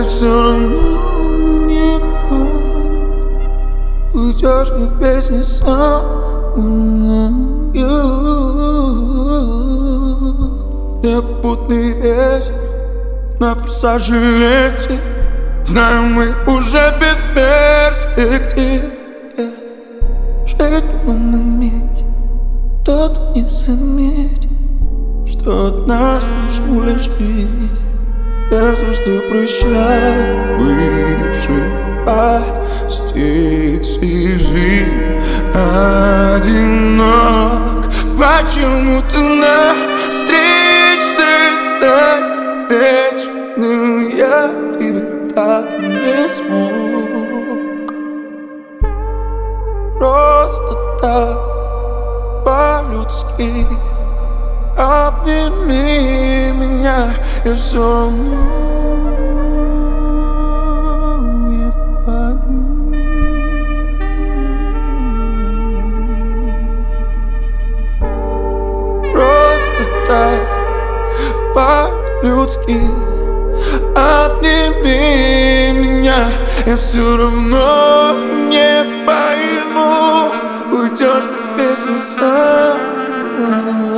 я все равно не уйдешь, как песни сам. Я попутный ветер на форсаже лекций. Знаю, мы уже без перспектив. Жить на моменте, кто-то не заметит, что от нас лишь улежит. Я за что прощаю бывший постигший жизнь одинок. Почему-то на встречной стать вечным я тебя так не смог. Просто так по-людски обними меня, я все равно не пойму. Просто так по-людски обними меня, я все равно не пойму. Уйдешь, как песня сам.